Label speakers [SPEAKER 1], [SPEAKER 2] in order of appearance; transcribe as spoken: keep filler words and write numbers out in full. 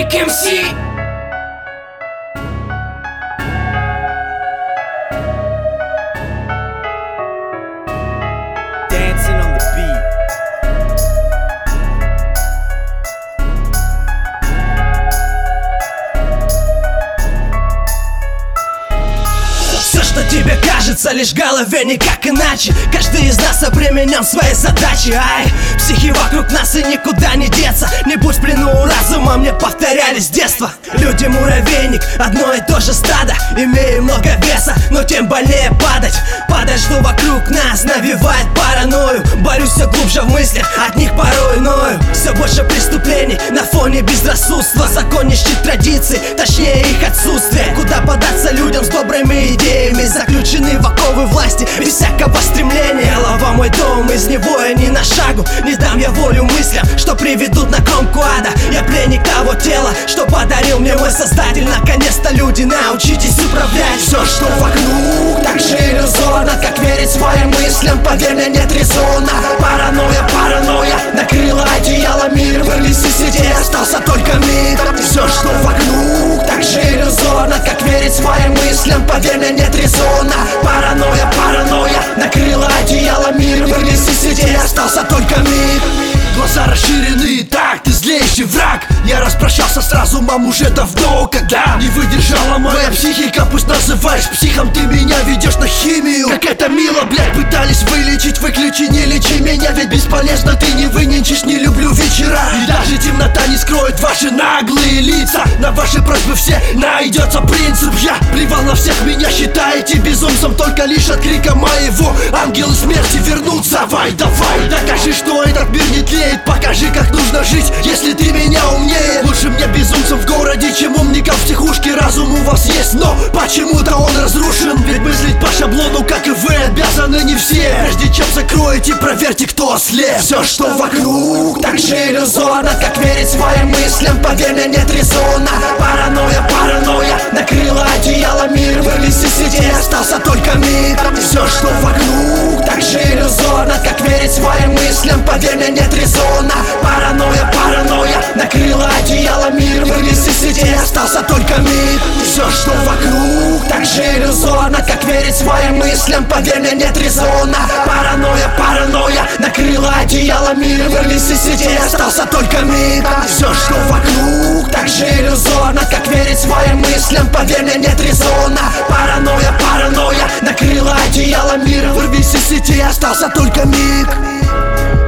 [SPEAKER 1] Ник эм си.
[SPEAKER 2] Dancing on the beat.
[SPEAKER 3] Все, что тебе кажется, лишь в голове, никак иначе. Каждый из нас обременен своей задачей. Ай, психи вокруг нас и никуда не деться. Не будь в плену у разума, мне повторяли с детства. Люди муравейник, одно и то же стадо. Имею много веса, но тем больнее падать. Падать, что вокруг нас навевает паранойю. Борюсь все глубже в мыслях, от них порой ною. Все больше преступлений на фоне безрассудства. Законничьи традиции, точнее их отсутствие. Куда податься людям с добрыми идеями, заключены в оковы власти без всякого стремления. Голова мой дом, из него я ни на шагу. Не дам я волю мыслям, что приведут на кромку ада. Я пленник того тела, что подарил мне мой создатель. Наконец-то, люди, научитесь управлять. Все, что вокруг, так же иллюзорно, как верить своим мыслям. Поверь мне, нет резона. Паранойя, паранойя накрыла одеяло, мир вырвись из сети, остался только миг. Все, что вокруг, так же иллюзорно, как верить своим мыслям. Поверь мне, нет резона. Паранойя, паранойя накрыла одеяло, мир вырвись из сети, остался только миг.
[SPEAKER 4] Глаза расширены, так, ты злейший враг. Я распрощался с разумом уже давно, когда не выдержала моя психика. Пусть называешь психом, ты меня ведешь на химию. Как это мило, блядь, пытались вылечить. Выключи, не лечи меня, ведь бесполезно, ты не выненчишь. Не люблю вечера, и даже темнота не скроет ваши наглые лица. На ваши просьбы все найдется принцип. Я плевал на всех, меня считаете безумцем только лишь от крика моего. Ангелы смерти вернутся. Давай, давай, докажи, что этот мир не тлеет. Покажи, как нужно жить, если ты меня умнее. Лучше мне безумцем в городе, чем умником в психушке. Разум у вас есть, но почему-то он разрушен. Ведь мыслить по шаблону, как и вы, обязаны не все. Прежде чем закроете, проверьте, кто ослеп.
[SPEAKER 3] Все, что вокруг, так же иллюзорно, как верить своим мыслям. Поверь мне, нет резона. Паранойя, паранойя накрыла одеяло, мир вырвись из сети, остался только миг. Все, что вокруг, так же иллюзорно, как верить своим мыслям. Поверь мне, нет резона. Паранойя, паранойя накрыла одеяло, мир вырвись из сети, остался только миг. Все, что вокруг, так же иллюзорно, как верить своим мыслям. Поверь мне, нет резона. Паранойя, паранойя накрыла одеяло, мир вырвись из сети, остался только миг. Все, что вокруг, так же иллюзорно, как верить своим мыслям. Поверь мне, нет резона. Паранойя, паранойя накрыла одеяло, мир вырвись из сети, остался только миг.